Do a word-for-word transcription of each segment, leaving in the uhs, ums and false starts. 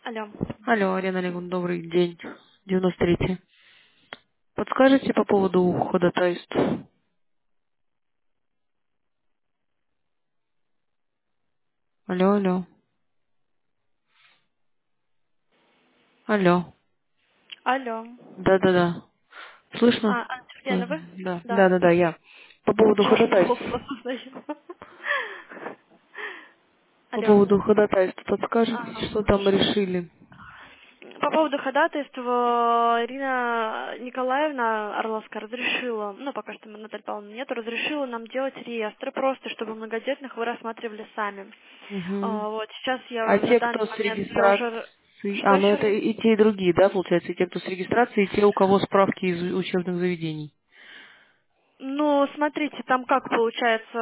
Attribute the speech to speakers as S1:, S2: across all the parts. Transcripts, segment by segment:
S1: Алло.
S2: Алло, Арина Олеговна, добрый день. девяносто третий. Подскажите по поводу ходатайств? Алло, алло. Алло.
S1: Алло.
S2: Да-да-да. Слышно?
S1: А, Анна
S2: Да,
S1: Сергеевна, вы?
S2: да,
S1: Да.
S2: да, да, я. По поводу
S1: Ваш
S2: ходатайств.
S1: голос узнаю.
S2: По
S1: Алло.
S2: поводу ходатайств подскажете,
S1: Ага.
S2: что там решили?
S1: По поводу ходатайства Ирина Николаевна Орловская разрешила, ну пока что Наталья Павловна нет, разрешила нам делать реестры просто, чтобы многодетных вы рассматривали сами.
S2: Угу.
S1: А, Вот сейчас
S2: А
S1: я на
S2: те,
S1: данный
S2: кто с
S1: момент я уже
S2: регистрацией...
S1: что
S2: А, ну
S1: еще
S2: это
S1: раз?
S2: и те, и другие, да, получается? И те, кто с регистрацией, и те, у кого справки из учебных заведений.
S1: Ну, смотрите, там как получается,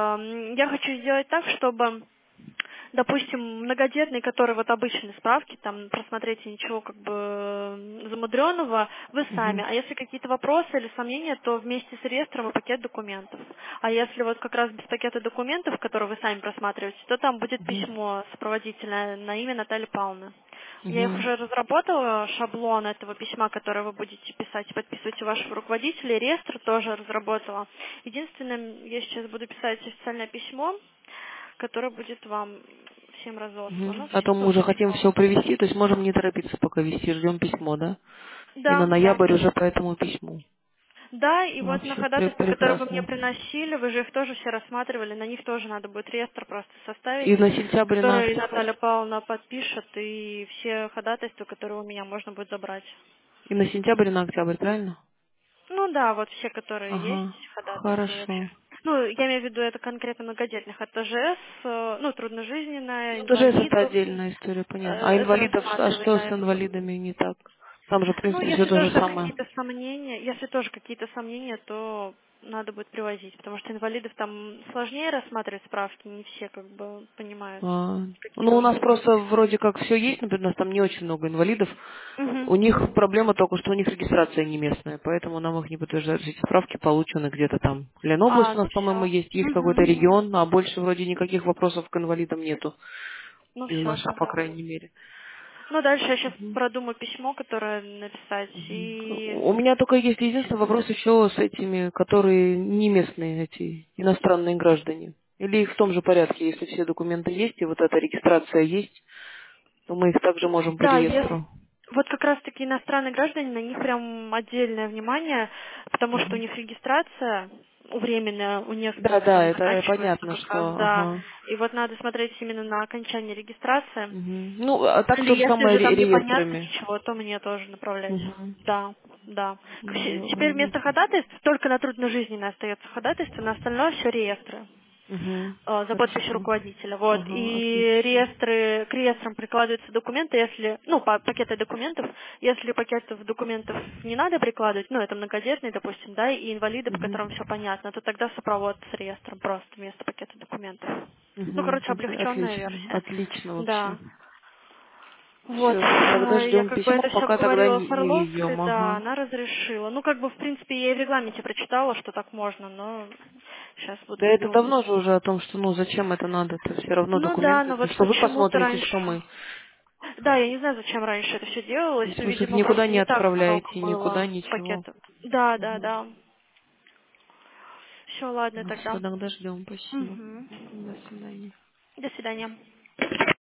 S1: м, я хочу сделать так, чтобы, допустим, многодетный, который вот обычные справки, там просмотрите ничего как бы м, замудренного, вы сами.
S2: Угу.
S1: А если какие-то вопросы или сомнения, то вместе с реестром и пакет документов. А если вот как раз без пакета документов, которые вы сами просматриваете, то там будет
S2: Угу.
S1: письмо сопроводительное на имя Натальи Павловны. Я их
S2: Угу.
S1: уже разработала, шаблон этого письма, которое вы будете писать и подписывать у вашего руководителя, и реестр тоже разработала. Единственное, я сейчас буду писать официальное письмо, которое будет вам всем
S2: Мгм.
S1: разослано.
S2: А то мы
S1: Ну,
S2: уже хотим
S1: письмо.
S2: все привести, то есть можем не торопиться пока вести, ждем письмо, да? И на
S1: Да, да.
S2: ноябрь уже по этому письму.
S1: Да, и вот на
S2: Вообще пре-
S1: ходатайства, которые вы мне
S2: прекрасно.
S1: приносили, вы же их тоже все рассматривали, на них тоже надо будет реестр просто составить,
S2: И на сентябрь, и на
S1: который
S2: октябрь?
S1: Наталья Павловна подпишет, и все ходатайства, которые у меня можно будет забрать.
S2: И на сентябрь, и на октябрь, правильно?
S1: Ну да, вот все, которые есть,
S2: Ага,
S1: ходатайства вообще.
S2: хорошо.
S1: Ну, я имею в виду это конкретно многодетных. Это ЖС, э, ну, трудножизненная,
S2: Ну, тоже это
S1: инвалидов.
S2: отдельная история,
S1: Э,
S2: понятно. А
S1: Это
S2: инвалидов, а что с
S1: рассматриваем.
S2: инвалидами не так? Там же, в
S1: Ну,
S2: принципе, все
S1: если
S2: то же
S1: тоже
S2: самое.
S1: какие-то сомнения, если тоже какие-то сомнения, то надо будет привозить, потому что инвалидов там сложнее рассматривать справки, не все как бы понимают,
S2: А,
S1: какие
S2: ну, у нас
S1: должны быть.
S2: просто вроде как все есть, например, у нас там не очень много инвалидов.
S1: Угу,
S2: У них
S1: угу.
S2: проблема только, что у них регистрация не местная, поэтому нам их не подтверждают. Эти справки получены где-то там. Ленобласть
S1: А,
S2: у
S1: ну
S2: нас, по-моему,
S1: все.
S2: есть, есть какой-то
S1: Угу.
S2: регион, а больше вроде никаких вопросов к инвалидам нету.
S1: Ну
S2: Из
S1: все
S2: наших, по
S1: тогда.
S2: крайней мере.
S1: Ну, дальше я сейчас
S2: Мгм.
S1: продумаю письмо, которое написать,
S2: Мгм.
S1: и
S2: У меня только есть единственный вопрос еще с этими, которые не местные, эти иностранные граждане. Или их в том же порядке, если все документы есть и вот эта регистрация есть, то мы их также можем по
S1: да, если
S2: реестру.
S1: вот как раз таки иностранные граждане, на них прям отдельное внимание, потому что у
S2: Мгм.
S1: них регистрация временная, у
S2: Да,
S1: некоторых
S2: да,
S1: там
S2: это
S1: заканчивается
S2: понятно,
S1: как раз,
S2: что,
S1: да.
S2: ага.
S1: И вот надо смотреть именно на окончание регистрации.
S2: Мгм. Ну, а так
S1: Или
S2: то же
S1: если
S2: самое
S1: же
S2: ре-
S1: там непонятно
S2: реестрами.
S1: ничего, то мне тоже направлять.
S2: Мгм.
S1: Да, да. К- Теперь
S2: Ну,
S1: вместо ходатайств только на трудножизненное остается ходатайство, на остальное все реестры.
S2: мгм.
S1: э, за подписью
S2: Хорошо.
S1: руководителя. Вот.
S2: Ага,
S1: И
S2: отлично.
S1: реестры, к реестрам прикладываются документы, если, ну, па- пакеты документов, если пакетов документов не надо прикладывать, ну, это многодетные, допустим, да, и инвалиды, по
S2: Мгм.
S1: которым все понятно, то тогда сопровод с реестром просто вместо пакета документов. Ну,
S2: Мгм.
S1: короче,
S2: Отли-
S1: облегченная
S2: Отлично,
S1: версия.
S2: отлично вообще.
S1: Да. Вот,
S2: Все, тогда
S1: э, я
S2: ждем
S1: как бы
S2: письмо,
S1: это все
S2: пока тогда
S1: говорила
S2: не,
S1: с
S2: не
S1: Орловской,
S2: везем,
S1: да,
S2: ага.
S1: она разрешила. Ну, как бы, в принципе, я и в регламенте прочитала, что так можно, но сейчас вот
S2: Да это
S1: буду.
S2: давно же уже о том, что ну зачем это надо, это все равно
S1: Ну да,
S2: документы,
S1: но
S2: это
S1: вот
S2: что вы
S1: почему-то
S2: посмотрите,
S1: раньше...
S2: что мы.
S1: Да, я не знаю, зачем раньше это все делалось,
S2: В
S1: но,
S2: смысле,
S1: видимо,
S2: никуда
S1: просто
S2: не
S1: не так много
S2: отправляете, никуда
S1: было
S2: ничего.
S1: пакетов. Да, да,
S2: Мгм.
S1: да. Все, ладно
S2: Ну
S1: тогда.
S2: все, тогда ждем, спасибо.
S1: Угу.
S2: До свидания.
S1: До свидания.